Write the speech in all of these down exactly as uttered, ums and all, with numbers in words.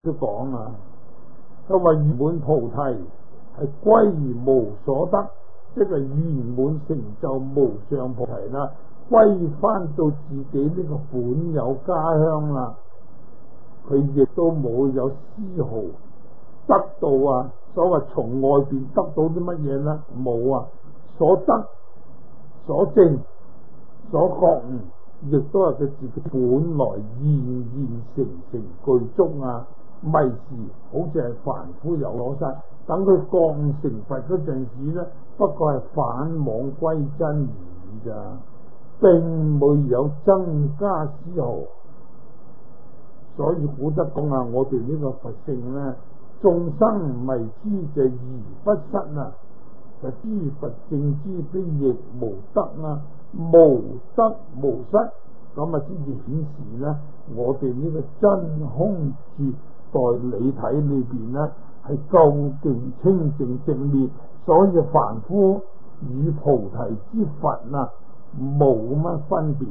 都講啊，佢話圓滿菩提係歸無所得，即係圓滿成就無上菩提啦，歸翻到自己呢個本有家鄉啦，佢亦都冇有絲毫得到啊，所謂從外邊得到啲乜嘢呢？冇啊，所得所證所覺悟，亦都係佢自己本來現現成成具足啊，咪是好似係凡夫有攞晒，等佢覺悟成佛嗰陣時呢，不過係返妄歸真而已咋，並沒有增加絲毫。所以古德講啊，我哋呢個佛性呢，眾生迷之就而不失啊，就諸佛正知非亦無得啊，無得無失，咁啊先至顯示呢，我哋呢個真空絕代理體裏邊呢，係究竟清淨正滅，所以凡夫與菩提之佛啊冇乜分別，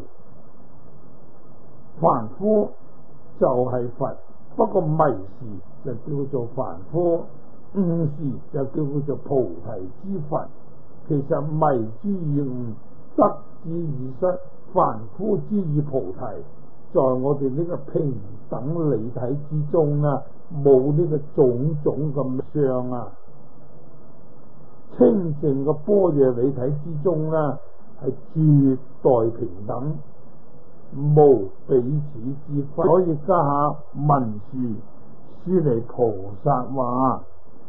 凡夫就係佛，不過迷時就叫做凡夫，悟時就叫做菩提之佛。其實迷之以悟，得之以失，凡夫之以菩提，在我哋呢個平等理體之中啊，冇呢個種種咁相啊，清淨嘅般若理體之中啊，係絕代平等，無彼此之分。所以家下文殊師利菩薩話：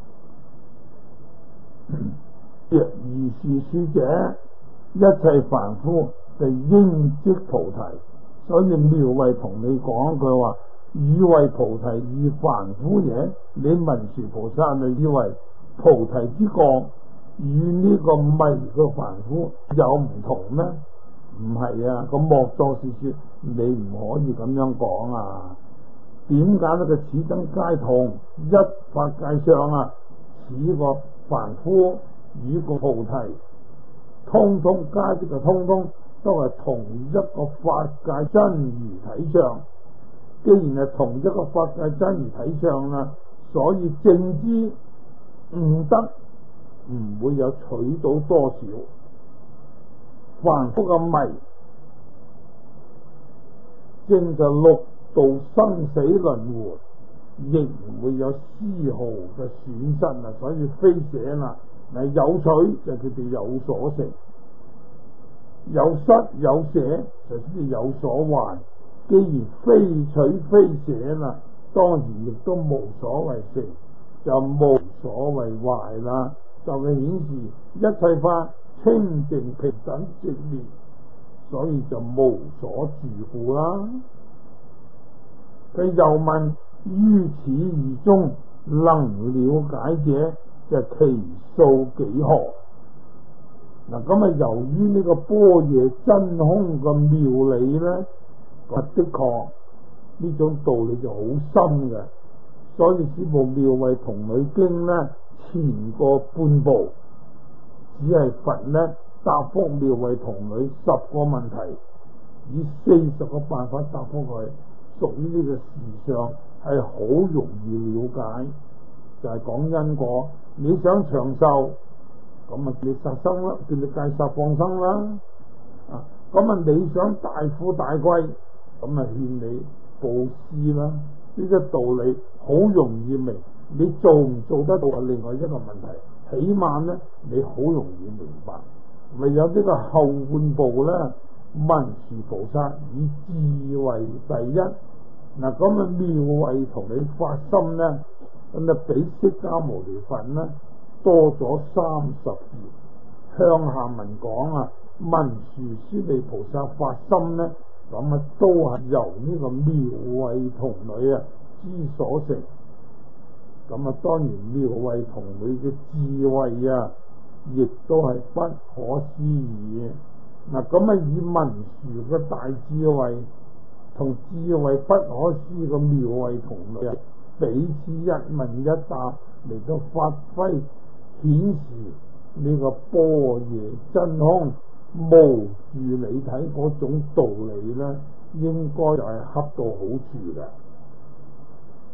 若如是說者，一切凡夫就應即菩提。所以妙慧同你講佢話：以為菩提以凡夫也，你文殊菩薩就以為菩提之覺與呢個迷嘅凡夫有唔同咩？唔係啊，咁莫作是說，你唔可以咁樣講啊！點解呢？個此等皆同一法界上啊，此個凡夫與個菩提，通通皆即係通通都係同一個法界真如體相。既然係同一個法界真如體相啊，所以正知悟得唔會有取到多少。凡夫嘅迷，正就六道生死輪迴，亦唔會有絲毫嘅損失啊！所以非捨啦，嗱，有取就佢哋有所成，有失有捨就先至有所還。既然非取非捨啦，當然亦都無所謂成，就無所謂壞啦。就係顯示一切法清淨平等直滅，所以就無所住故啦。佢又問：於此二中能了解者，就其數幾何？嗱，咁啊，由於呢個般若真空嘅妙理咧，的確呢種道理就好深嘅，所以呢部妙慧同女經咧前過半部，只係佛咧答覆妙慧同女十個問題，以四十個辦法答覆佢，屬於呢個事上係好容易了解，就係、是、講因果。你想長壽，咁啊叫你殺生啦，叫你戒殺放生啦，啊咁啊你想大富大貴，咁啊勸你布施啦。呢啲道理好容易明，你做唔做得到係另外一個問題，起碼咧你好容易明白。唯有呢個後半部咧，文殊菩薩以智慧第一，嗱咁啊妙慧同你發心咧，咁啊比釋迦牟尼佛咧多咗三十頁。向下文講啊，文殊師利菩薩發心咧，咁啊都係由呢個妙慧同女啊之所成。咁啊當然妙慧同女嘅智慧啊，亦都係不可思議。嗱咁啊以文殊嘅大智慧同智慧不可思議嘅妙慧同女啊，彼此一問一答嚟到發揮顯示呢個般若真空無住理體嗰種道理咧，應該就係恰到好處嘅。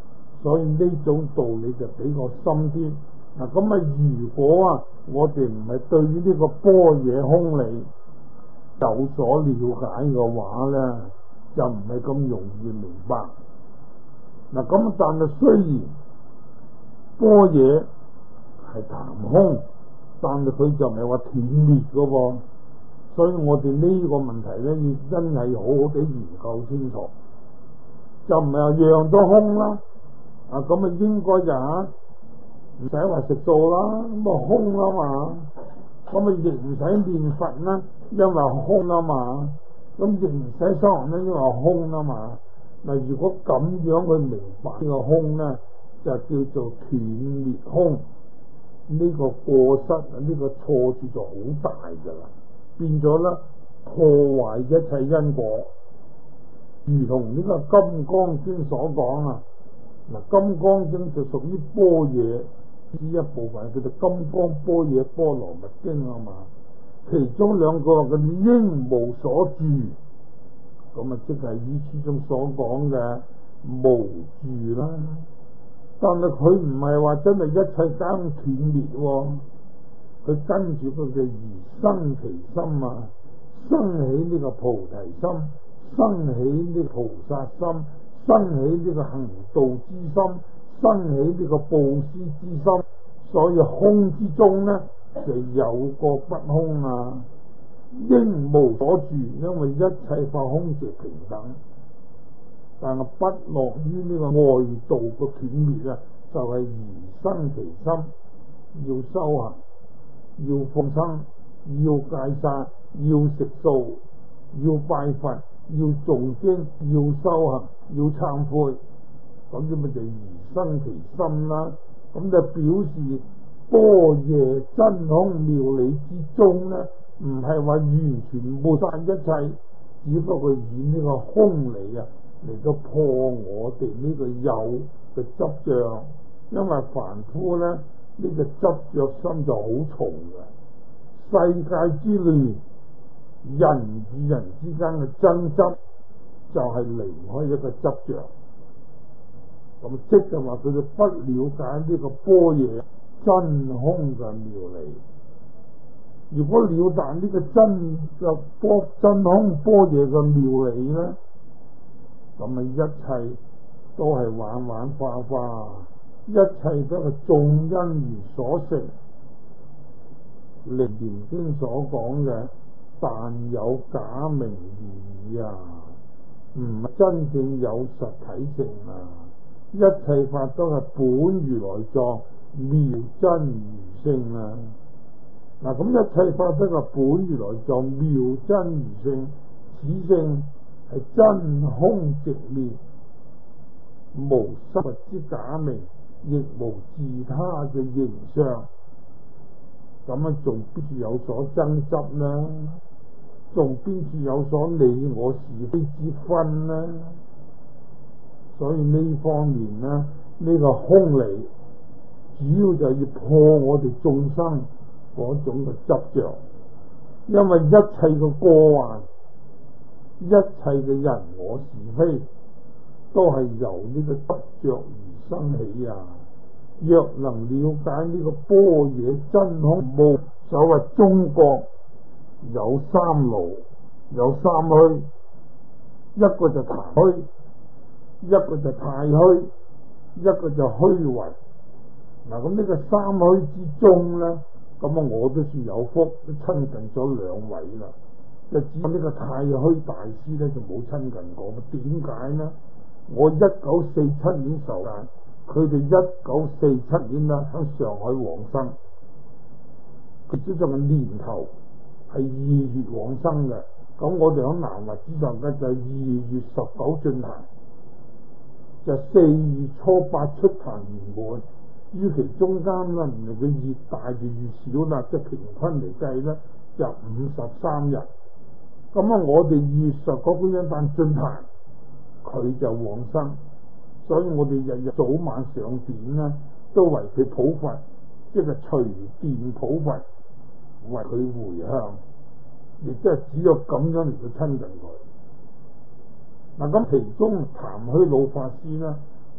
所以呢種道理就比較深啲。嗱，咁啊，如果啊，我哋唔係對於呢個般若空理有所了解嘅話咧，就唔係咁容易明白。嗱，咁但係雖然般若係談空，但係佢就唔係話斷滅嘅喎，所以我哋呢個問題咧，要真係好好地研究清楚，就唔係話樣都空啦。啊，咁啊應該就嚇唔使話食素啦，咁啊空啊嘛，咁啊亦唔使念佛啦，因為空啊嘛，咁亦唔使修行咧，因為空啊嘛。嗱，如果咁樣去明白呢個空咧，就叫做斷滅空，呢、這個過失啊，呢、這個錯處就好大噶啦，變咗咧破壞一切因果，如同呢個《金剛經》所講啊。嗱，《金剛經》就屬於般若呢一部分，叫做《金剛般若波羅蜜經》啊嘛。其中兩個嘅應無所住，咁啊，即係依書中所講嘅無住啦。但係佢唔係話真係一切皆斷滅喎，佢跟住佢嘅而生其心啊，生起呢個菩提心，生起呢個菩薩心，生起呢個行道之心，生起呢個布施之心。所以空之中呢，就有個不空啊，應無所住，因為一切法空是平等。但係不落於呢個外道嘅斷滅啊，就係、是、而生其心，要修行，要放生，要戒殺，要食素，要拜佛，要誦經，要修行，要懺悔，咁啲咪就而生其心啦。咁就表示般若真空妙理之中呢，唔係話完全抹殺一切，只不過以呢個空理啊嚟到破我哋呢個有嘅執着。因為凡夫呢，呢、這個執着心就好重嘅，世界之亂，人與人之間嘅爭執就係離唔開一個執着。咁即係話佢哋不了解呢個般若真空嘅妙理。如果了達呢個真嘅般真空般若嘅妙理咧，咁啊一切都係玩玩花花，一切都係眾因緣所成。《楞嚴經》所講嘅但有假名而已啊，唔係真正有實體性啊！一切法都係本如來藏，妙真如性啊！嗱，咁一切法都係本如來藏，妙真如性，此性係真空寂滅，無實物之假名，亦無自他嘅形象。咁樣仲邊處有所爭執呢？仲邊處有所你我是非之分呢？所以呢方面呢，呢、這個空理主要就要破我哋眾生嗰種嘅執着，因為一切嘅過患，一切嘅人我是非，都係由呢個執着而生起啊！若能了解呢個般若真空無，所謂中國有三勞，有三虛，一個就壇虛，一個就太虛，一個就虛雲。嗱，咁呢個三虛之中咧，咁啊我都算有福，都親近咗兩位啦。就只有呢個太虛大師咧就冇親近過。點解呢？我一九四七年受戒，佢哋一九四七年啦喺上海往生。佢最上嘅年頭係二月往生嘅，咁我哋喺南華之上嘅就係二月十九進壇，就四月初八出壇圓滿。於其中間啦，唔係佢越大就越少啦，即係平均嚟計咧，就五十三日。咁啊，我哋二月十九嗰日但進壇，佢就往生。所以我哋日日早晚上點咧，都為佢普佛，即係隨便普佛，為佢回向，亦即係只有咁樣嚟到親近佢。嗱，咁其中譚虛老法師咧，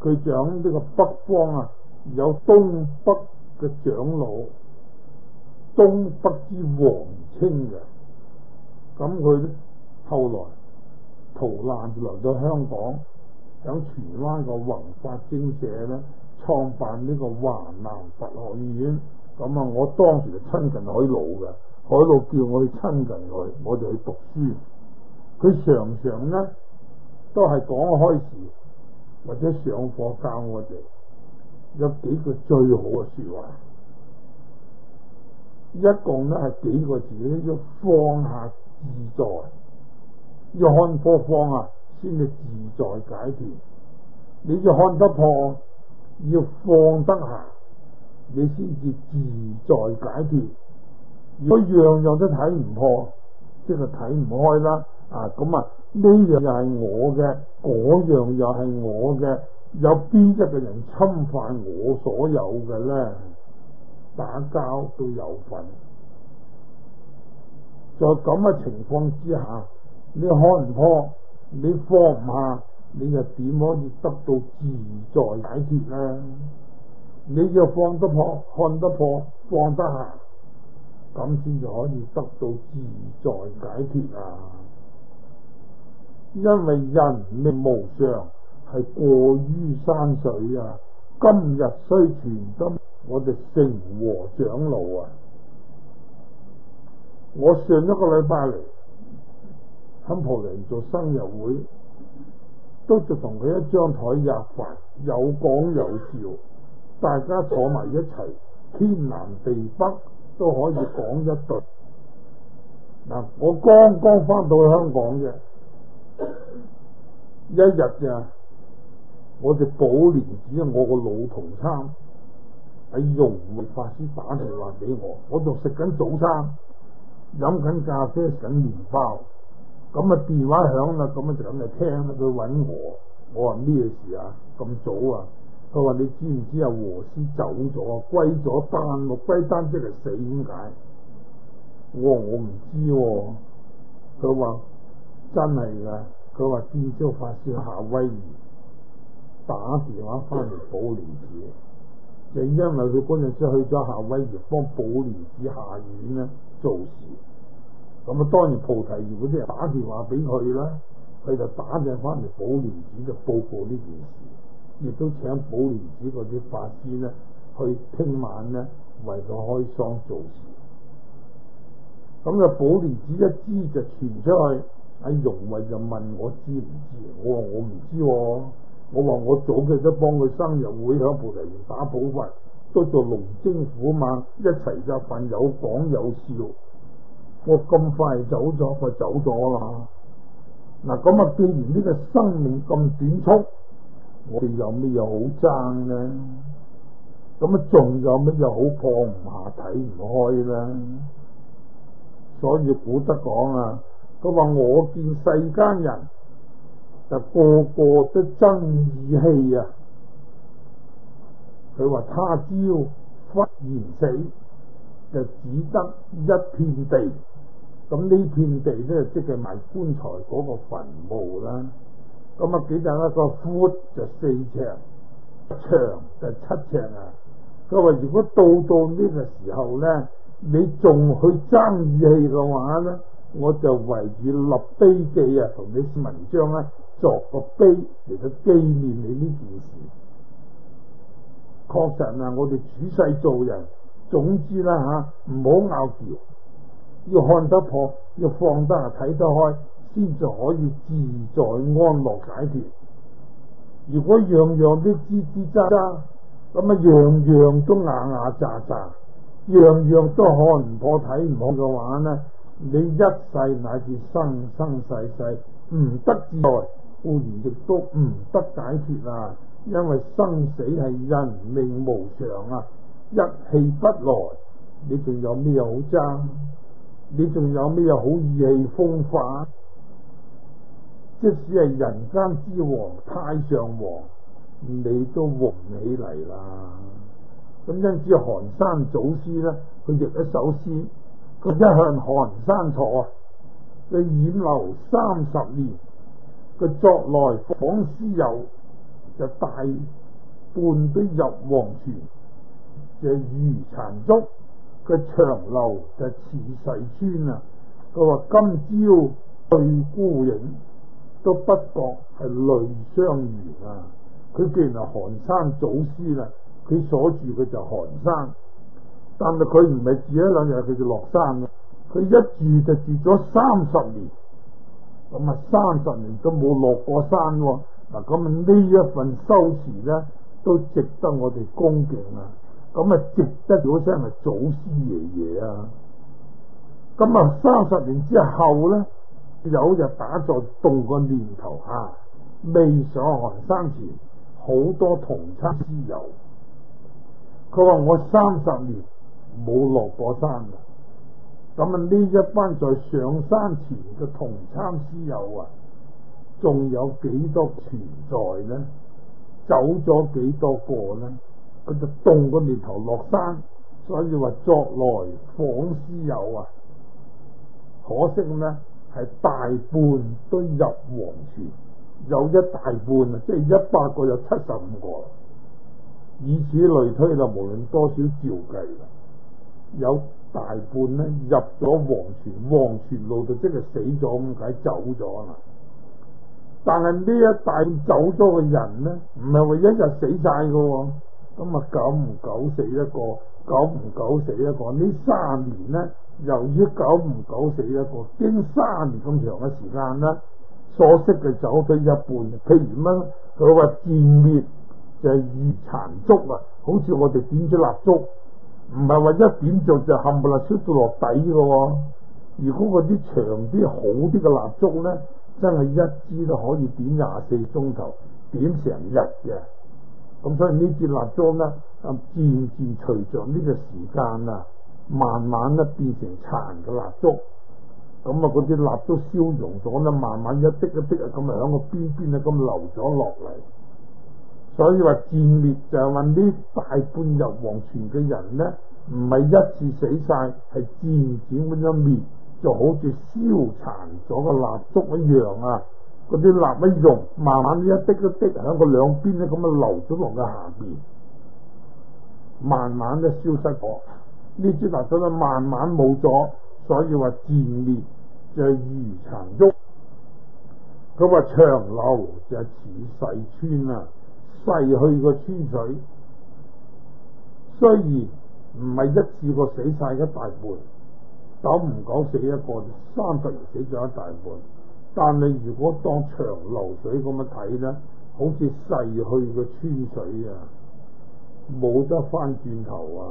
佢講呢個北方啊，有東北嘅長老，東北之王稱嘅。咁佢後來逃難就嚟到香港，響荃灣個宏發精舍咧創辦呢個華南佛學院。咁啊，我當時就親近海老嘅，海老叫我去親近佢，我就去讀書。佢常常咧都係講開示或者上課教我哋有幾句最好嘅說話，一共咧係幾個字咧，要放下自在，要看破放啊，先至自在解脫。你要看得破，要放得下，你先至自在解脫。如果樣樣都睇唔破，即係睇唔開啦。啊，咁啊呢樣又係我嘅，嗰樣又係我嘅，有邊一個人侵犯我所有嘅咧？打交都有份。在咁嘅情況之下，你看唔破，你放唔下，你又點可以得到自在解脫呢？你要放得破，看得破，放得下，咁先就可以得到自在解脫啊！因為人命無常，係過於山水啊！今日雖傳今，我哋成和長老啊！我上一個禮拜嚟喺蒲田做生日會，都就同佢一張台入飯，有講有笑，大家坐埋一齊，天南地北都可以講一對。嗱，我剛剛翻到香港嘅一日咋，我哋寶蓮寺我個老同參喺容慧法師打電話俾我，我仲食緊早餐，飲緊咖啡，食緊麵包，咁啊電話響啦，咁啊就咁嚟聽啦。佢搵我，我話咩事啊？咁早啊？佢話你知唔知啊？和師走咗，歸咗單喎，歸單即係死點解？我話我唔知喎。佢話真係噶，佢話見咗法師夏威夷打電話翻嚟寶蓮寺，就因為佢嗰陣時去咗夏威夷幫寶蓮寺下院咧做事。咁啊，當然菩提園嗰啲人打電話俾佢啦，佢就打電翻嚟寶蓮寺就報告呢件事，亦都請寶蓮寺嗰啲法師咧去聽晚咧為佢開喪做事。咁啊，寶蓮寺一知就傳出去，阿容慧就問我知唔知？我話我唔知喎，我話我早幾日幫佢生日會響菩提園打寶佛，都做龍精虎猛，一齊就份有講有笑。我咁快走咗，佢走咗啦。嗱，咁啊，既然呢個生命咁短促，我哋有咩嘢好爭呢？咁啊，仲有咩嘢好放唔下、睇唔開呢？所以古德講啊，佢話我見世間人就個個都爭義氣啊。佢話他朝忽然死，就只得一片地。咁呢片地咧，即係埋棺材嗰個墳墓啦。咁啊，幾大啦？個闊就四尺，長就七尺啊。佢話如果到到呢個時候咧，你仲去爭義氣嘅話咧，我就圍住立碑記啊，同你文章咧作個碑嚟到紀念你呢件事。確實啊，我哋處世做人，總之啦吓，唔好拗撬。要看得破，要放得下，睇得開，先至可以自在安樂解脫。如果樣樣都吱吱喳喳，咁啊樣樣都牙牙喳喳，樣樣都看唔破睇唔開嘅話呢，你一世乃至生生世世唔得自在，固然亦都唔得解脫啊！因為生死係人命無常啊，一氣不來，你仲有咩好爭？你仲有咩好意氣風發？即使係人間之王太上皇，你都活唔起嚟啦。咁因此寒山祖師咧，佢譯一首詩，佢一向寒山坐，佢遠流三十年，佢作來訪師友， 就大半都入黃泉。就余殘燭嘅長流就似世村啊！佢話今朝對孤影，都不覺係淚相濡啊！佢既然係寒山祖師啦，佢所住嘅就寒山，但係佢唔係住一兩日佢就落山嘅，佢一住就住咗三十年，咁啊三十年都冇落過山喎。嗱，咁啊呢一份修持咧，都值得我哋恭敬啊！咁啊值得咗聲係祖師爺爺啊！咁啊三十年之後咧，有日打坐動個念頭啊，未上寒山前，好多同參師友，佢話我三十年冇落過山啦。咁啊呢一班在上山前嘅同參師友啊，仲有幾多存在呢？走咗幾多個呢？佢就動個念頭落山，所以話作來訪師友啊，可惜呢係大半都入黃泉，有一大半啊，即係一百個有七十五個，以此類推啦，無論多少照計啦，有大半呢入咗黃泉，黃泉路就即係死咗咁解，走咗啦。但係呢一大半走咗嘅人呢，唔係話一日死晒嘅，咁啊久唔久死一個，久唔久死一個。呢三年呢，由於久唔久死一個，經三年咁長嘅時間呢，所識嘅走咗一半。譬如乜，佢話漸滅就係餘殘燭啊，好似我哋點咗蠟燭，唔係話一點着就冚唪唥出到落底嘅。如果嗰啲長啲好啲嘅蠟燭呢，真係一支都可以點廿四鐘頭，點成日嘅。咁所以呢支蠟燭呢，漸漸隨着呢個時間啊，慢慢咧變成殘嘅蠟燭。咁啊，嗰啲蠟燭燒溶咗咧，慢慢一滴一滴啊，咁啊響個邊邊咧咁流咗落嚟。所以話漸滅就係話呢大半入黃泉嘅人呢，唔係一次死晒，係漸漸咁樣滅。就好似燒殘咗個蠟燭一樣啊！嗰啲蠟一溶，慢慢一滴一滴喺個兩邊咧咁啊流咗落去下邊，慢慢咧消失咗。呢支蠟燭咧慢慢冇咗，所以話漸滅就係餘殘燭。佢話長流就係似逝村啊，逝去個村水，雖然唔係一次過死晒一大半。久唔久死一個，三十年死咗一大半。但係如果當長流水咁樣睇呢，好似逝去嘅村水啊，冇得翻轉頭啊！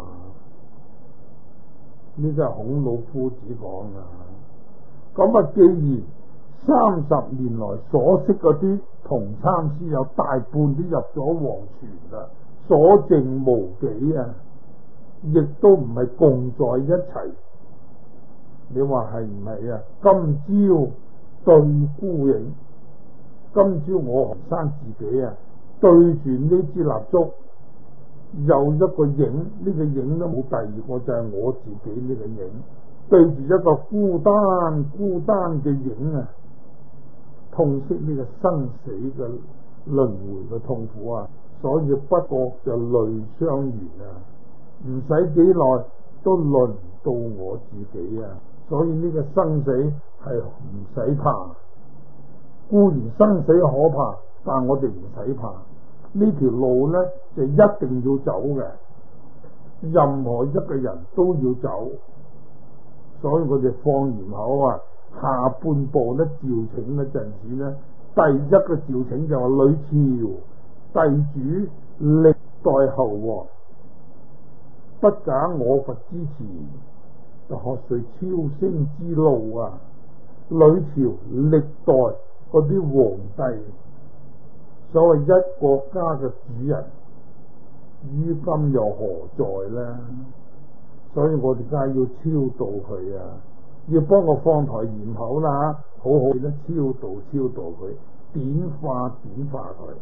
呢個係孔老夫子講啊。咁啊，既然三十年來所識嗰啲同參師有大半都入咗黃泉啦，所剩無幾啊，亦都唔係共在一齊。你話係唔係啊？今朝對孤影，今朝我寒山自己啊，對住呢支蠟燭，有一個影，呢、這個影都冇第二個，就係、是、我自己呢個影，對住一個孤單孤單嘅影啊，痛惜呢個生死嘅輪迴嘅痛苦啊，所以不覺就淚相濡啊，唔使幾耐都輪到我自己啊。所以呢個生死係唔使怕，固然生死可怕，但我哋唔使怕。呢條路呢，就一定要走嘅，任何一個人都要走。所以我哋放完口啊，下半部呢，召請嗰陣時呢，第一個召請就話呂朝帝主歷代侯王，不假我佛之詞，就學誰超升之路啊！呂朝歷代嗰啲皇帝，所謂一國家嘅主人，於今又何在呢？所以我哋梗係要超度佢啊！要幫我放台鹽口啦，好好咧超度超度佢，點化點化佢。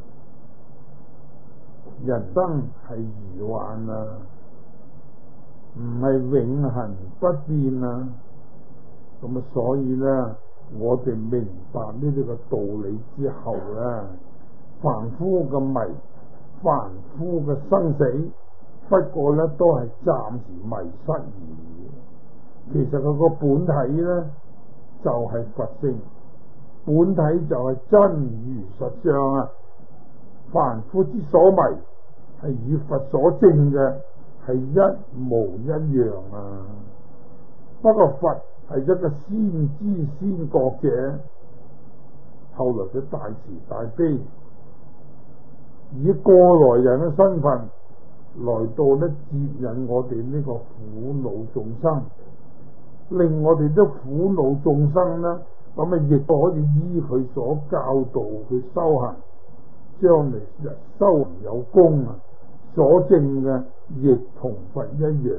人生係如幻啊！唔係永恆不變啊！咁啊，所以咧，我哋明白呢啲個道理之後咧， 凡夫嘅迷，凡夫嘅生死，不過咧都係暫時迷失而已。其實佢個本體咧就係、是、佛性，本體就係真如實相啊！凡夫之所迷，係與佛所證嘅係一模一樣啊！不過佛係一個先知先覺者，後來佢大慈大悲，以過來人嘅身份來到咧接引我哋呢個苦惱眾生，令我哋啲苦惱眾生呢，咁啊亦可以依佢所教導去修行，將來日修行有功啊，所證嘅亦同佛一樣，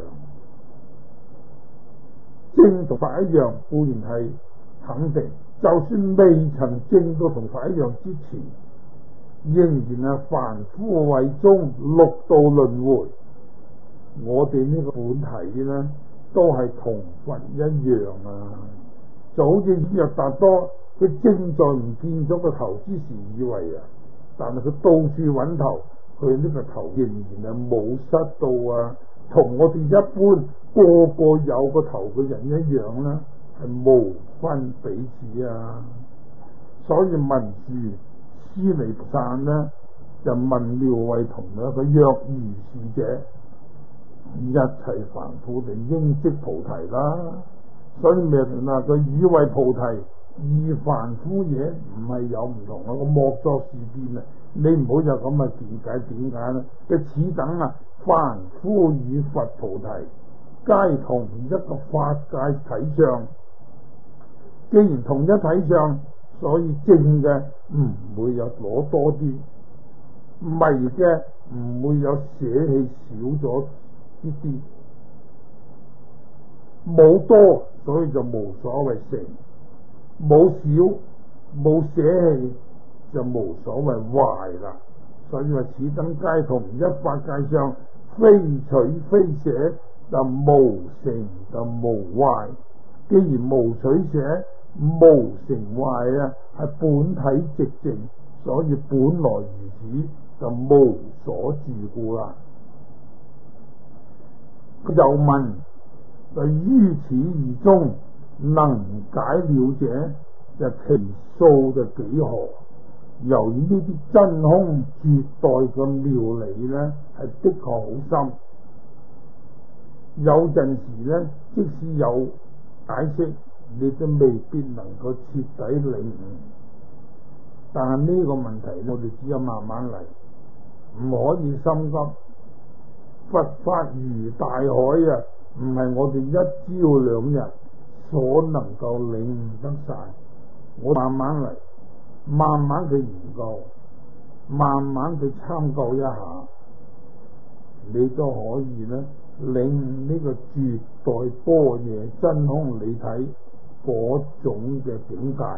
證同佛一樣固然係肯定，就算未曾證到同佛一樣之前，仍然係凡夫位中六道輪迴，我哋呢個本體呢都係同佛一樣啊！就好似若達多，佢正在唔見咗個頭之時，以為啊，但係佢到處揾頭，佢呢個頭仍然係冇失到啊！同我哋一般個個有個頭嘅人一樣啦，係無分彼此啊！所以文殊師利菩薩呢就問妙慧同咧，佢若如是者，一切凡夫哋應即菩提啦。所以咪話佢以為菩提二凡夫嘢，唔係有唔同啊！個莫作是見啊！你唔好有咁嘅見解，點解呢？佢此等啊，凡夫與佛菩提皆同一個法界體相。既然同一體相，所以證嘅唔會有攞多啲，迷嘅唔會有捨棄少咗啲啲，冇多所以就無所謂成，冇少冇捨棄就無所謂壞啦。所以話此等皆同一法界相，非取非捨，就無成就無壞。既然無取捨無成壞啊，係本體寂靜，所以本來如此，就無所住故啦。佢又問：就於此二中能解了者，就其數就幾何？由於呢啲真空絕代嘅妙理呢，係的確好深。有陣時呢，即使有解釋，你都未必能夠徹底領悟。但係呢個問題，我哋只有慢慢嚟，唔可以心急。佛法如大海啊，唔係我哋一朝兩日所能夠領悟得晒。我慢慢嚟，慢慢去研究，慢慢去參究一下，你都可以呢領悟呢個絕代般若真空理體嗰種嘅境界。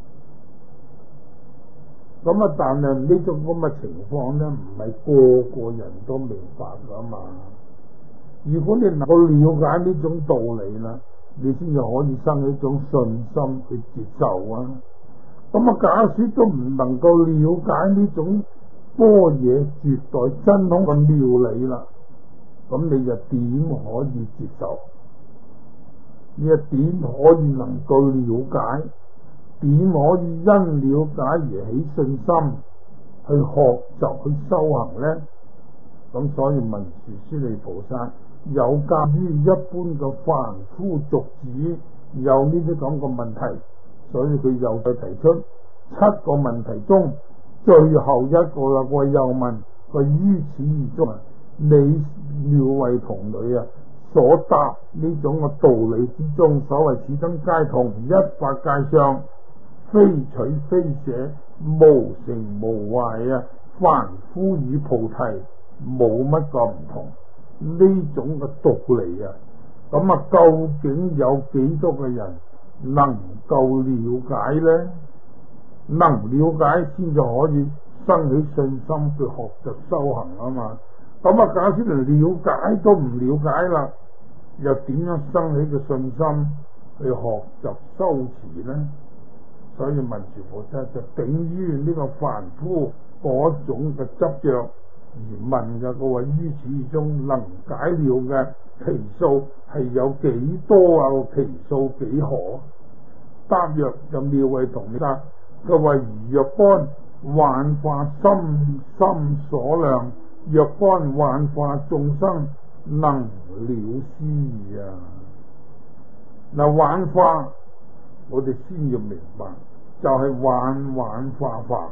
咁啊，但係呢種咁嘅情況呢，唔係個個人都明白噶嘛。如果你能夠了解呢種道理啦，你先至可以生起一種信心去接受啊。咁啊，假使都唔能夠了解呢種般若絕代真空嘅妙理啦，咁你就點可以接受？你又點可以能夠了解？點可以因了解而起信心去學習去修行呢？咁所以文殊師利菩薩有鑒於一般嘅凡夫俗子有呢啲咁嘅問題，所以佢又再提出七個問題中最後一個啦。佢又問佢於此而中，你妙慧童女啊所答呢種嘅道理之中，所謂此等皆同一法界相，非取非捨，無成無壞啊！凡夫與菩提冇乜個唔同，呢種嘅道理啊，咁啊究竟有幾多個人能夠了解呢？能了解先至可以生起信心去學習修行啊嘛。咁啊，假使連了解都唔了解啦，又點樣生起個信心去學習修持呢？所以文殊菩薩就頂於呢個凡夫嗰種嘅執着而問嘅，佢話於此中能解了嘅其數係有幾多啊？其數幾何？答曰：就妙慧同你答，佢話如若干幻化心心所量，若干幻化眾生能了思義啊！嗱，幻化我哋先要明白，就係、是、幻幻化化。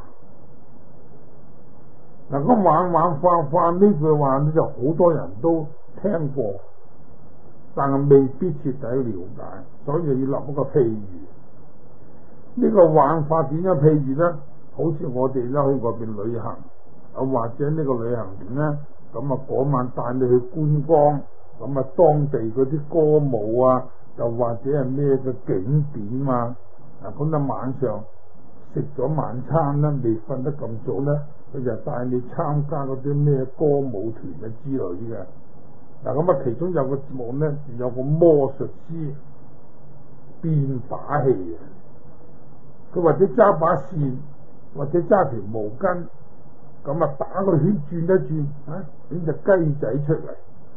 嗱，咁幻幻化化呢句話呢，就好多人都聽過，但係未必徹底了解，所以要立一個譬喻。呢、這個幻化點樣譬喻呢？好似我哋咧去外邊旅行，啊或者呢個旅行團呢，咁啊嗰晚帶你去觀光，咁啊當地嗰啲歌舞啊，又或者係咩嘅景點啊，嗱咁啊晚上食咗晚餐咧，未瞓得咁早咧，佢就帶你參加嗰啲咩歌舞團啊之類嘅。嗱咁啊，其中有個節目咧，有個魔術師變把戲嘅，佢或者揸把扇，或者揸條毛巾，咁啊打個圈轉一轉，啊整隻雞仔出嚟，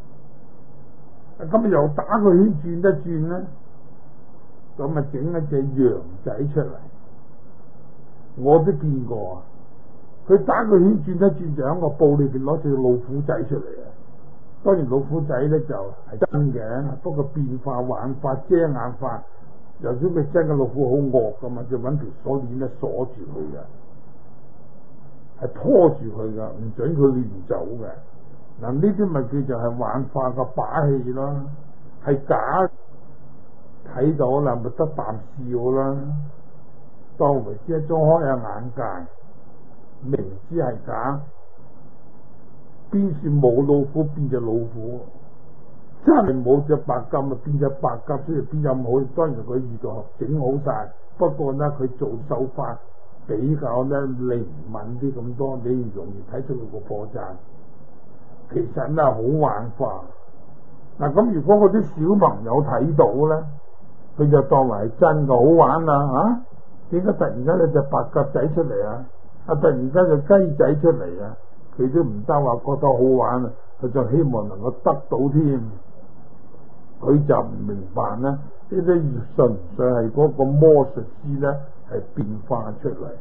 咁啊又打個圈轉一轉咧，咁啊整一隻羊仔出嚟。我都見過啊！佢打個圈轉一轉，就喺個布裏邊攞隻老虎仔出嚟啊！當然老虎仔咧就係、是、真嘅，不過變化幻化遮眼法，由於佢真嘅老虎好惡噶嘛，就揾條鎖鏈咧鎖住佢嘅，係拖住佢噶，唔准佢亂走嘅。嗱，呢啲咪叫做係幻化嘅把戲咯，係假睇到啦，咪得啖笑啦。當為之一種開下眼界，明知係假，邊算冇老虎變隻老虎？真係冇隻白鴿啊，變隻白鴿出嚟，邊有咁好？當然佢遇到整好晒，不過呢，佢做手法比較呢靈敏啲咁多，你唔容易睇出佢個破綻。其實呢好幻化。嗱，咁如果嗰啲小朋友睇到呢，佢就當為係真嘅，好玩啦啊！點解突然間有隻白鴿仔出嚟啊？啊，突然間有雞仔出嚟啊！佢都唔得話覺得好玩啊，佢就希望能夠得到添。佢就唔明白咧，呢啲純粹係嗰個魔術師咧係變化出嚟。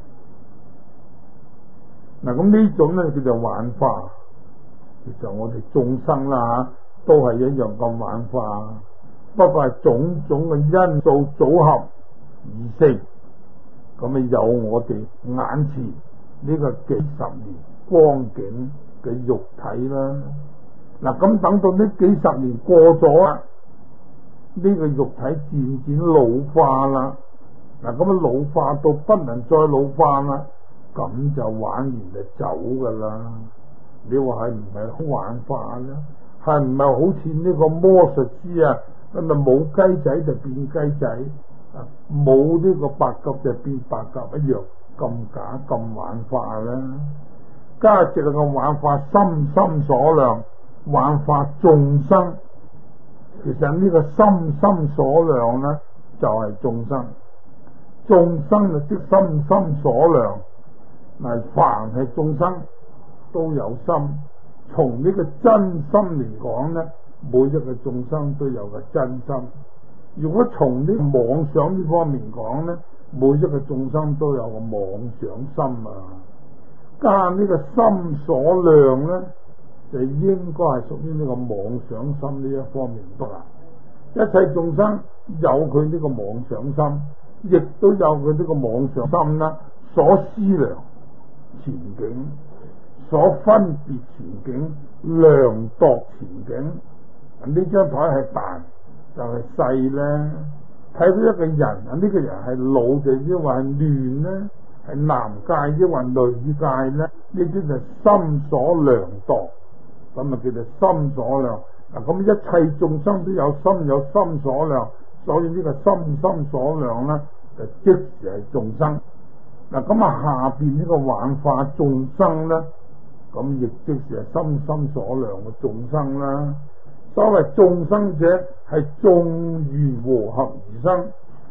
嗱，咁呢種咧叫做幻化。其實我哋眾生啦吓，都係一樣咁幻化，不過係種種嘅因素組合而成。咁咪有我哋眼前呢個幾十年光景嘅肉體啦。嗱，咁等到呢幾十年過咗啦，呢個肉體漸漸老化啦。嗱，咁啊老化到不能再老化啦，咁就玩完就走噶啦。你話係唔係好幻化咧？係唔係好似呢個魔術師啊？咁啊冇雞仔就變雞仔。冇呢個白鴿就變白鴿一樣，咁假咁幻化啦。加直個幻化心心所量，幻化眾生。其實呢個心心所量呢，就係、是、眾生。眾生就即心心所量。嗱，凡係眾生都有心。從呢個真心嚟講呢，每一個眾生都有個真心。如果從呢妄想呢方面講呢，每一個眾生都有個妄想心啊。加呢個心所量呢，就應該係屬於呢個妄想心呢一方面得啦。一切眾生有佢呢個妄想心，亦都有佢呢個妄想心啦，所思量前景，所分別前景，量度前景。呢張台係大，就係細咧，睇到一個人啊，呢、這個人係老就抑或係亂咧，係男界抑或女界咧，呢啲就心所量度，咁啊叫做心所量。嗱，咁一切眾生都有心有心所量，所以呢個心心所量咧，就即時係眾生。嗱，咁啊下邊呢個幻化眾生咧，咁亦即時係心心所量嘅眾生啦。所謂眾生者係眾緣和合而生，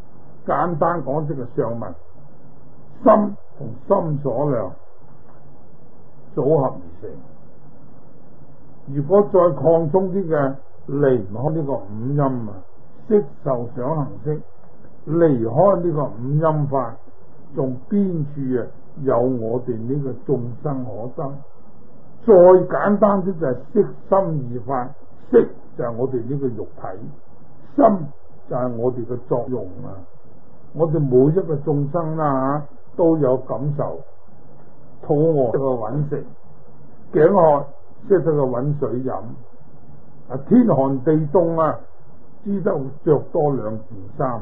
簡單講即係上文心同心所量， 組合而成。如果再擴充啲嘅，離唔開呢個五陰啊，色受想行識，離開呢個五陰法，仲邊處啊有我哋呢個眾生可得？再簡單啲就係色心二法，色就係我哋呢個肉體，心就係我哋嘅作用啊！我哋每一個眾生啦吓都有感受，肚餓識得揾食，頸渴識得去揾水飲，啊天寒地凍啊，知得着多兩件衫。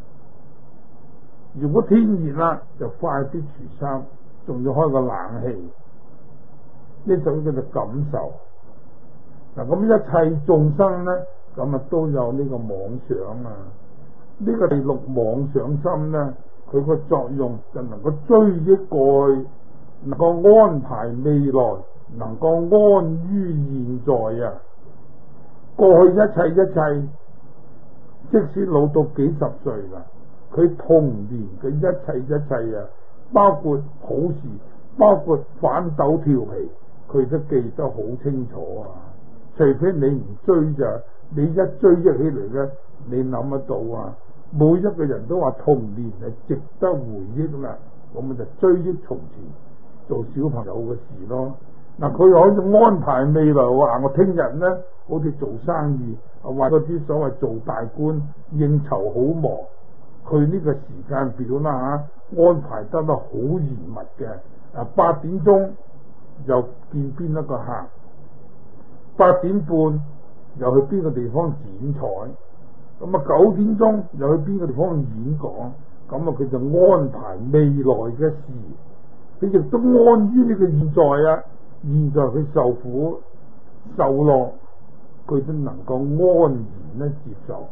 如果天熱啦，就快啲除衫，仲要開個冷氣。呢種叫做感受。嗱，咁一切眾生咧，咁啊都有呢個妄想啊。呢、這個第六妄想心咧，佢個作用就能夠追憶過去，能夠安排未來，能夠安於現在啊。過去一切一切，即使老到幾十歲啦，佢童年嘅一切一切啊，包括好事，包括反斗調皮，佢都記得好清楚啊。除非你唔追就，你一追憶起嚟咧，你諗得到啊。每一個人都話童年係值得回憶啦，咁咪就追憶從前做小朋友嘅事咯。嗱，佢可以安排未來，話我聽日咧好似做生意，或嗰啲所謂做大官應酬好忙，佢呢個時間表啦吓，安排得得好嚴密嘅。啊，八點鐘又見邊一個客，八點半又去邊個地方剪彩，咁啊九點鐘又去邊個地方演講，咁啊佢就安排未來嘅事，佢亦都安於呢個現在啊。現在佢受苦受樂，佢都能夠安然咧接受。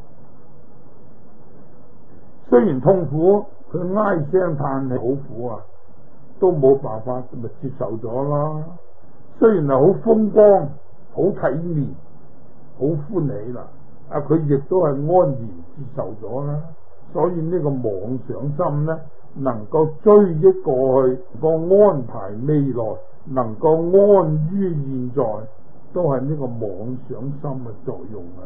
雖然痛苦，佢唉聲嘆氣好苦啊，都冇辦法，咪接受咗啦。雖然係好風光、好體面、好歡喜啦，啊佢亦都係安然接受咗啦。所以呢個妄想心咧，能夠追憶過去，能夠安排未來，能夠安於現在，都係呢個妄想心嘅作用啊！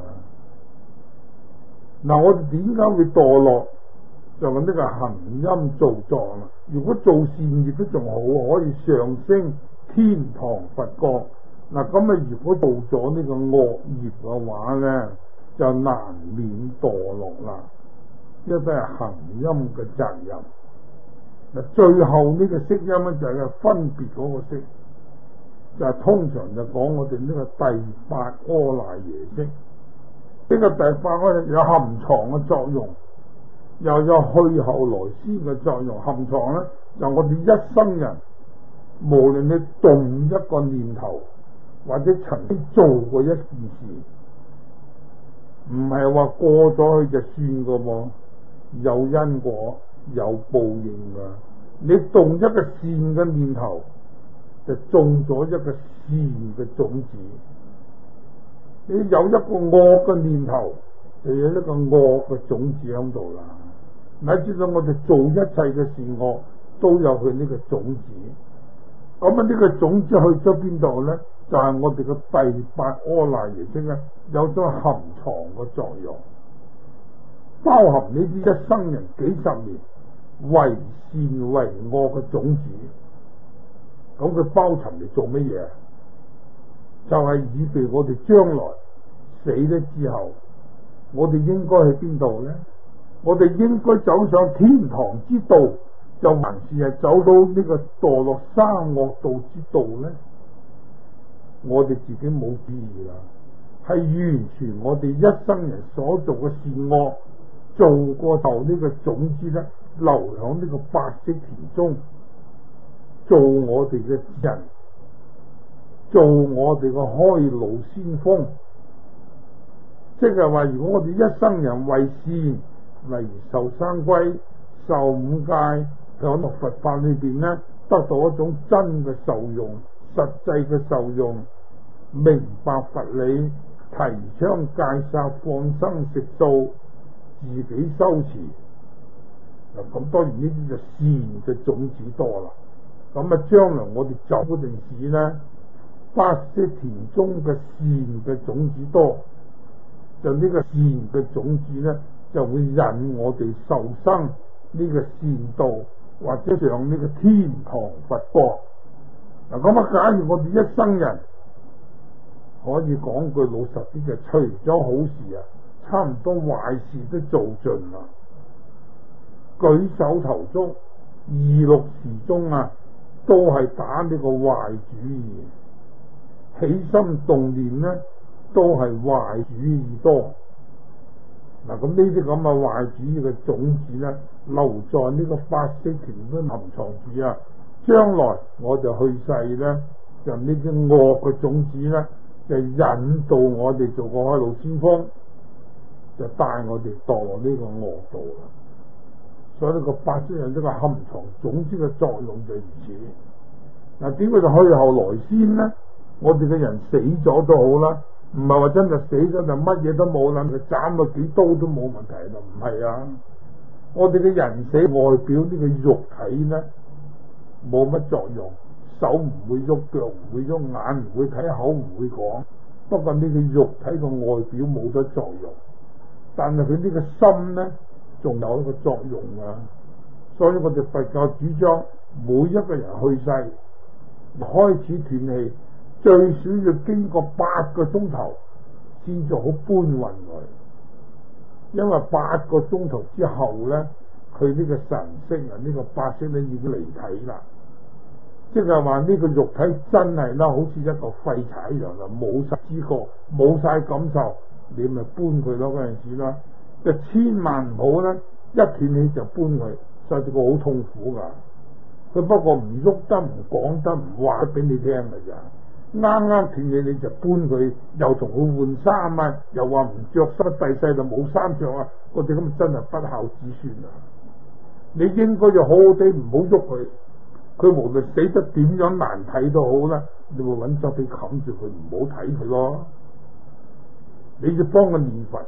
嗱，我哋點解會墮落？就係呢個行陰造作啦。如果做善業都仲好，可以上升天堂佛國。嗱，咁啊，如果做咗呢個惡業嘅話咧，就難免墮落啦。呢個係行陰嘅責任。嗱，最後呢個色音咧就係分別嗰個色，就係、是、通常就講我哋呢個第八阿賴耶識。呢、這個第八阿賴耶有含藏嘅作用，又有去後來思嘅作用。含藏咧就是、我哋一生人，無論你動一個念頭，或者曾經做過一件事，唔係話過咗去就算噶喎，有因果。有報應噶，你動一個善嘅念頭，就種咗一個善嘅種子；你有一個惡嘅念頭，就有一個惡嘅種子喺度啦。乃至到我哋做一切嘅善惡，都有佢呢個種子。咁啊，呢個種子去咗邊度咧？就係、是、我哋嘅第八阿賴耶識咧，有咗含藏嘅作用，包含呢啲一生人幾十年。為善為惡嘅種子，咁佢包含嚟做乜嘢？就係、是、以備我哋將來死咗之後，我哋應該去邊度咧？我哋應該走上天堂之道，就還是係走到呢個墮落三惡道之道咧？我哋自己冇注意啦，係完全我哋一生人所做嘅善惡做過後呢個種子咧。留響呢個白色田中，做我哋嘅人，做我哋嘅開路先鋒。即係話，如果我哋一生人為善，例如受三歸、受五戒，響個佛法裏邊咧，得到一種真嘅受用、實際嘅受用，明白佛理，提倡戒殺、放生食素，自己修持。咁當然呢啲就善嘅種子多啦。 咁啊，將來我哋走嗰陣時咧，白色田中嘅善嘅種子多，就呢個善嘅種子咧，就會引我哋受生呢個善道，或者上呢個天堂佛國。嗱，咁啊，假如我哋一生人可以講句老實啲嘅，除咗好事啊，差唔多壞事都做盡啦，舉手投足二六時中啊，都係打呢個壞主意，起心動念呢都係壞主意多。嗱，咁呢啲咁嘅壞主意嘅種子呢，留在呢個白色田都含藏住啊，將來我就去世呢，就呢啲惡嘅種子呢，就引導我哋做個開路先鋒，就帶我哋墮落呢個惡道啦。所以呢個白色人呢個含藏種子嘅作用就如此。嗱，點解就去後來先呢？我哋嘅人死咗都好啦，唔係話真係死咗就乜嘢都冇啦，佢斬咗幾刀都冇問題啦，唔係啊！我哋嘅人死外表呢個肉體呢，冇乜作用，手唔會喐，腳唔會喐，眼唔會睇，口唔會講。不過呢個肉體個外表冇咗作用，但係佢呢個心呢，仲有一個作用啊！所以我哋佛教主張，每一個人去世開始斷氣，最少要經過八個鐘頭先做好搬運佢，因為八個鐘頭之後呢，佢呢個神識啊，呢、這個白色呢已經離體啦，即係話呢個肉體真係啦，好似一個廢柴一樣啦，冇晒知覺，冇晒感受，你咪搬佢咯。嗰陣時啦，就千萬唔好呢，一斷氣就搬佢，所以佢好痛苦噶。佢不過唔喐得，唔講得，唔話俾你聽噶咋。啱啱斷氣你就搬佢，又同佢換衫啊，又話唔着衫，第世就冇衫着啊！我哋咁真係不孝子孫啊！你應該就好好地唔好喐佢，佢無論死得點樣難睇都好啦，你會揾手俾冚住佢，唔好睇佢咯。你要幫佢念佛，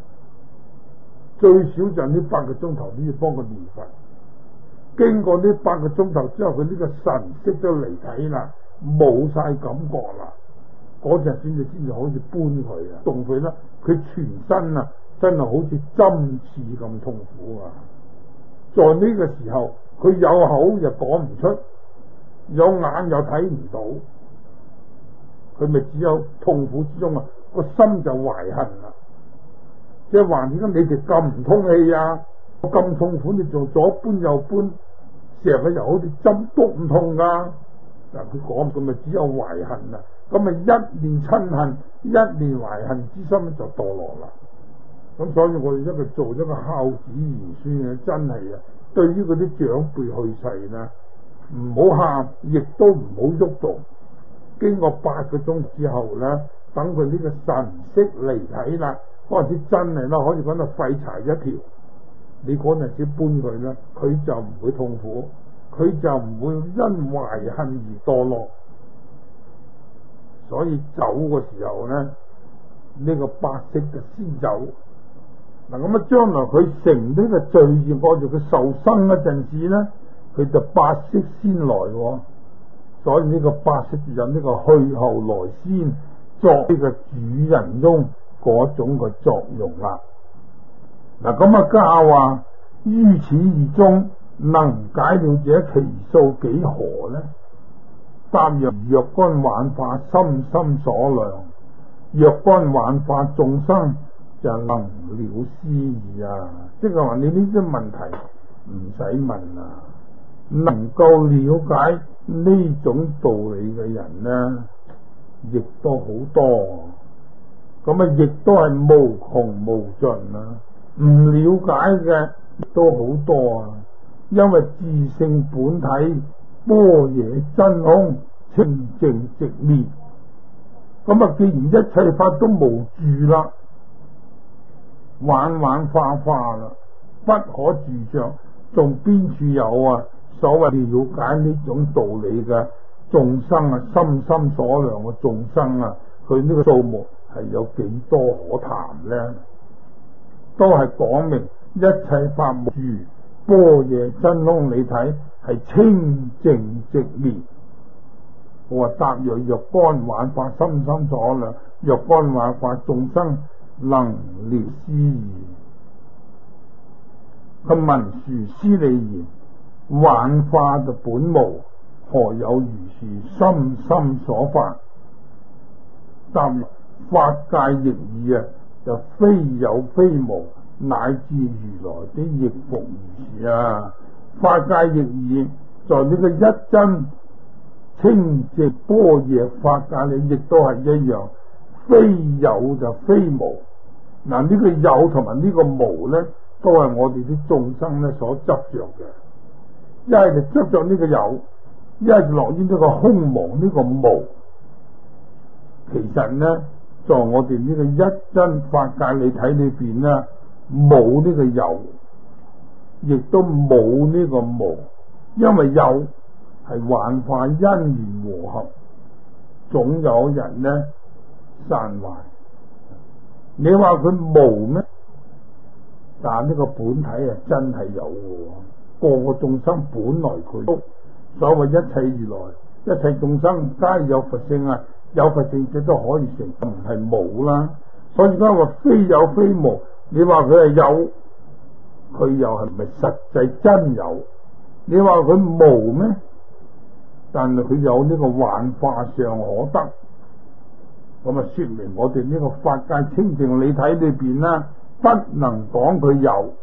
最少就係呢八個鐘頭，你要幫佢念佛。經過呢八個鐘頭之後，佢呢個神識都離體啦，冇晒感覺啦，嗰陣先至先至可以搬佢啊，動佢啦，佢全身啊真係好似針刺咁痛苦啊！在呢個時候，佢有口又講唔出，有眼又睇唔到，佢咪只有痛苦之中啊，個心就懷恨啦。即係話點解你哋咁唔通氣啊？咁痛苦，你仲左搬右搬，成日又好似針督唔痛噶。嗱，佢講咁咪只有懷恨啦，咁咪一念親恨，一念懷恨之心就墮落啦。咁所以我哋一個做一個孝子賢孫嘅，真係啊，對於嗰啲長輩去世啦，唔好喊，亦都唔好喐動。經過八個鐘之後咧，等佢呢個神識離體啦，嗰陣時真係啦，可以講到廢柴一條。你嗰陣時搬佢咧，佢就唔會痛苦，佢就唔會因懷恨而墮落。所以走嘅時候咧，呢個白色就先走。嗱，咁啊，將來佢成呢個罪業，過住佢受生嗰陣時咧，佢就白色先來。所以呢個白色就有呢個去後來先作呢個主人翁嗰種嘅作用啦。嗱，咁啊，家話於此二中能解了者其數幾何呢？答曰：若干幻化，心心所量；若干幻化眾生，就能了思義啊！即係話你呢啲問題唔使問啊，能夠了解呢種道理嘅人呢，亦都好多。咁啊，亦都係無窮無盡啊！唔了解嘅都好多啊，因為自性本體般若真空清淨寂滅，咁啊，既然一切法都無住啦，幻幻化化啦，不可住着，仲邊處有啊所謂了解呢種道理嘅眾生啊，心心所量嘅眾生啊，佢呢個數目係有幾多可談呢？都係講明一切法無住， 般若真空你睇係清淨直滅。我話答若若干幻化深深所量，若干幻化眾生能列思議。佢文殊師利言，幻化就本無，何有如是深深所法？答若法界亦爾啊，就非有非無，乃至如來的亦復如是啊！法界亦爾，在呢個一真清淨般若法界裏，亦都係一樣，非有就非無。嗱，呢個有同埋呢個無咧，都係我哋啲眾生咧所執着嘅。一係就執着呢個有，一係就落於呢個空無呢個無。其實咧，在我哋呢個一真法界你睇裏邊咧，冇呢個有，亦都冇呢個無，因為有係幻化因緣和合，總有人呢散壞。你話佢無咩？但呢個本體係真係有嘅，個個眾生本來佢都所謂一切如來，一切眾生皆有佛性啊，有佛性者都可以成，唔係冇啦。所以而家話非有非無，你話佢係有，佢又係唔係實際真有？你話佢無咩？但係佢有呢個幻化尚可得，咁啊說明我哋呢個法界清淨理體裏邊啦，不能講佢有，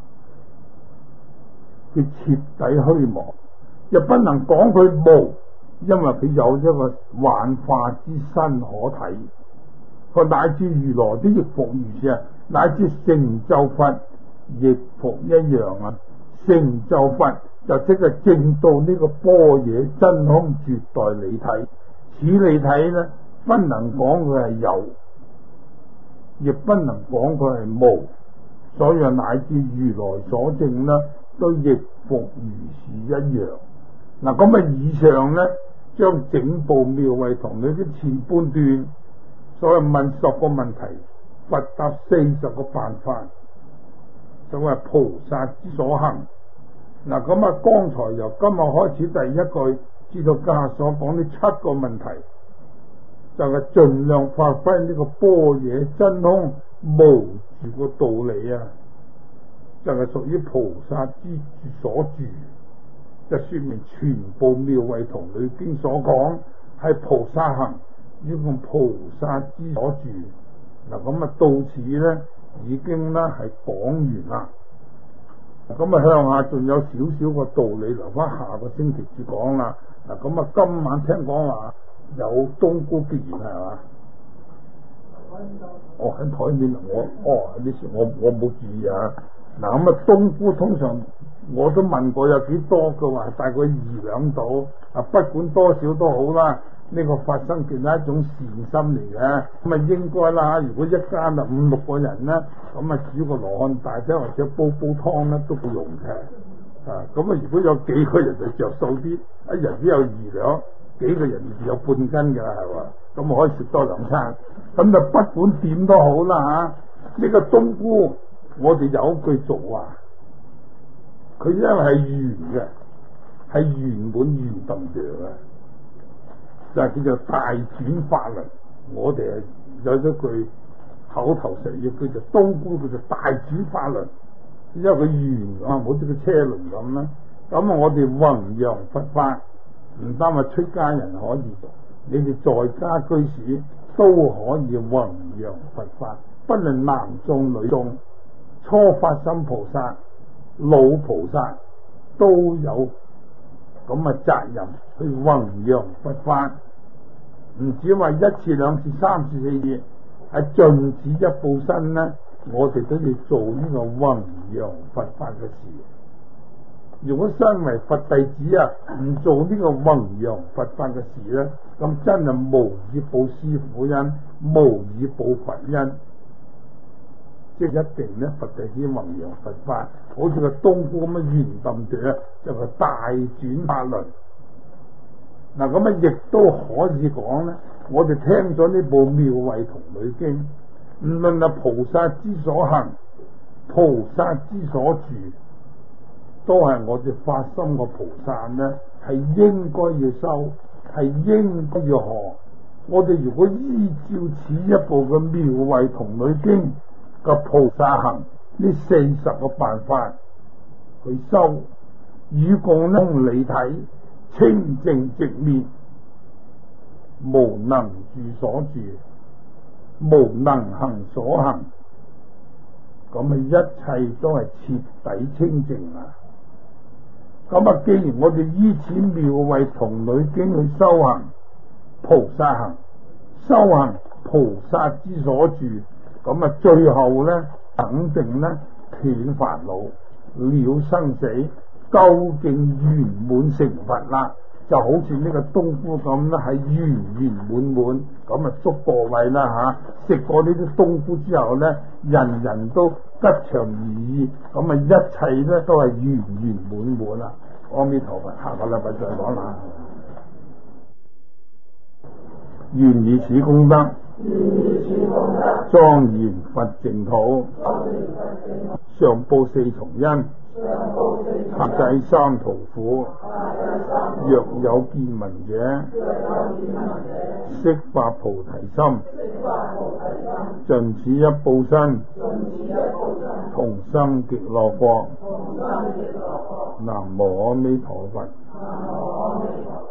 佢徹底虛妄，又不能講佢無，因為佢有一個幻化之身可睇。佢乃至如來啲亦復如是啊，乃至成就佛亦復一樣啊！成就佛就即係證到呢個般若真空絕代理體，此理體呢，不能講佢係有，亦不能講佢係無，所以乃至如來所證呢，都亦復如是一樣。嗱，咁啊以上呢，將整部妙慧同你嘅前半段，所謂問十個問題，佛答四十個辦法，所謂菩薩之所行。嗱，咁啊，剛才由今日開始第一句至到家下所講呢七個問題，就係、是、盡量發揮呢個般若真空無住個道理啊，就係、是、屬於菩薩之所住，就說明全部妙慧同裏經所講係菩薩行，呢個菩薩之所住。嗱，咁啊到此咧已經咧係講完啦。咁啊向下仲有少少個道理，留翻下個星期至講啦。嗱，咁啊今晚聽講話有冬菇結緣係嘛？哦，喺台面我哦呢時我我冇注意啊。嗱，咁啊冬菇通常我都問過有幾多嘅話，大概二兩度啊，不管多少都好啦。呢個發生嘅係一種善心嚟嘅，咁啊應該啦。如果一家啊五六個人咧，咁啊煮個羅漢大餐或者煲煲湯咧都夠用嘅。啊，咁啊如果有幾個人就着數啲，一人都有二兩，幾個人有半斤㗎啦，係嘛？咁啊可以食多兩餐。咁就不管點都好啦嚇。呢、這個冬菇我哋有句俗話，佢因為係圓嘅，係圓滿圓揼樣嘅。就係叫做大轉法輪，我哋係有咗句口頭成語叫做冬菇，叫做大轉法輪，因為佢圓啊，好似個車輪咁啦。咁啊，我哋弘揚佛法，唔單係出家人可以，你哋在家居士都可以弘揚佛法，不論男眾女眾，初發心菩薩、老菩薩都有咁嘅責任去弘揚佛法。唔止話一次兩次三次四次，係盡此一報身呢，我哋都要做呢個弘揚佛法嘅事。如果身為佛弟子啊，唔做呢個弘揚佛法嘅事咧，咁真係無以報師父恩，無以報佛恩。即係一定咧，佛弟子弘揚佛法，好似個冬菇咁樣圓揼哚，就係大轉法輪。嗱，咁啊，亦都可以講咧。我哋聽咗呢部妙慧同類經，唔論係菩薩之所行、菩薩之所住， 都係我哋發心嘅菩薩呢，係應該要修，係應該要學。我哋如果依照此一部嘅妙慧童女經嘅菩薩行呢四十個辦法去修，與共能理體，清淨直滅，無能住所住，無能行所行，咁啊一切都係徹底清淨啊！咁啊，既然我哋依此妙慧童女經去修行菩薩行，修行菩薩之所住，咁啊最後呢，肯定呢斷煩惱，了生死，究竟圓滿成佛啦！就好似呢個冬菇咁啦，係圓圓滿滿，咁啊祝各位啦吓，食過呢啲冬菇之後呢，人人都吉祥如意，咁啊一切呢都係圓圓滿滿啦！阿彌陀佛，下個禮拜再講啦。願以此功德，莊嚴佛淨土，上報四重恩，下濟三途苦。若有見聞者，悉發菩提心，盡此一報身，同生極樂國。南無阿彌陀佛。